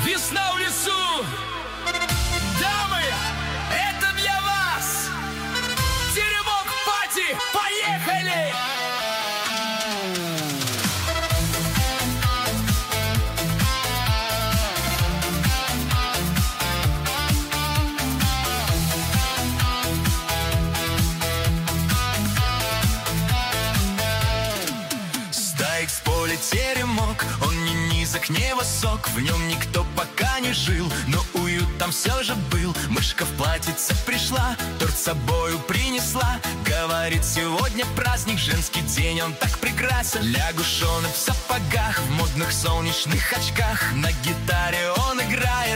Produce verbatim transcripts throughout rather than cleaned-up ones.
Весна в лесу. Дамы, это для вас. Теремок пати, поехали! С поля теремок, он не низок, не высок, в нем никто пока не жил, но уют там все же был. Мышка в платьице пришла, торт с собою принесла, говорит, сегодня праздник, женский день, он так прекрасен. Лягушонок в сапогах, в модных солнечных очках, на гитаре он играет,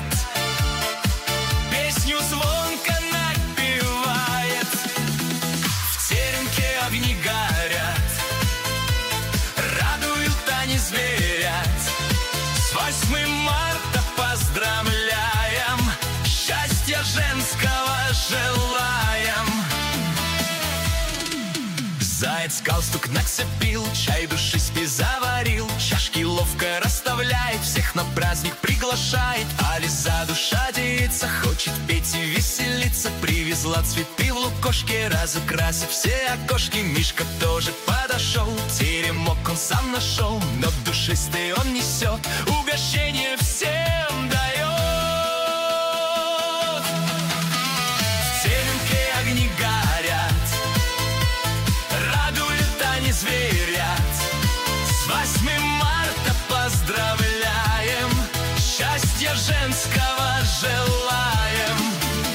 песню звонко напевает. В теремке огни горят, зверят. С восьмым марта поздравляем, счастья женского желаем. Заяц галстук нацепил, чай души спи заварил, чашки ловко расставляет, всех на праздник приглашает. А лиза душа деется, хочет петь и веселиться, привезла цветы в лукошке, разукрасив все окошки. Мишка тоже подошел, теремок он сам нашел, но душистый он несет, угощение всем дает. В теремке огни горят, радуют они зверят. С восьмым марта поздравляем, счастья женского желаем.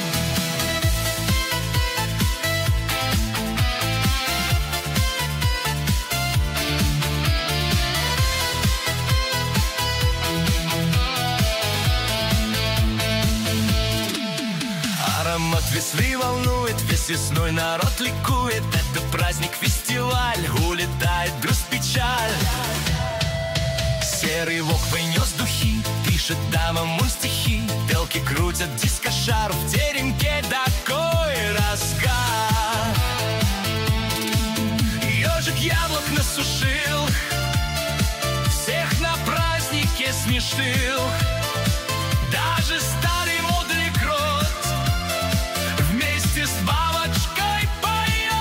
Аромат весны волнует, весь весной народ ликует. Это праздник, фестиваль, улетает груз, печаль. Серый волк принес духи, пишет дамам он стихи, телки крутят дискошар, в теремке такой разгар. Ежик яблок насушил, всех на празднике смешил. Даже старый мудрый крот вместе с бабочкой поет.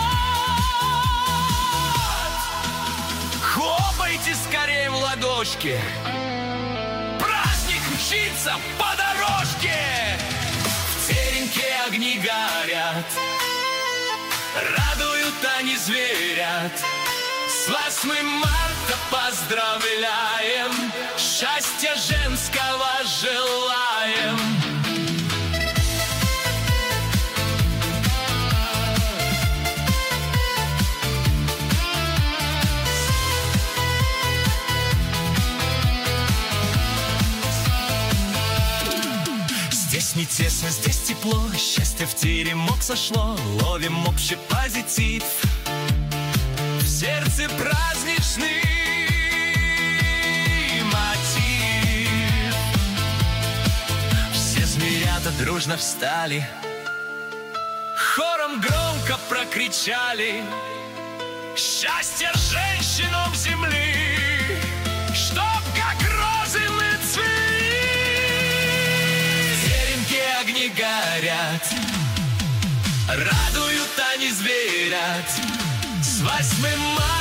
Хлопайте скорее в ладошки, праздник мчится по дорожке. В теремке огни горят, радуют они зверят. С восьмым марта поздравляем, счастья женского желаем. Здесь не тесно, здесь тепло, счастье в теремок сошло, ловим общий позитив. В сердце праздничный мотив. Все зверята дружно встали, хором громко прокричали: счастье женщинам земли, чтоб как розы мы цвели. В теремке огни горят, радуют они зверят. С восьмым марта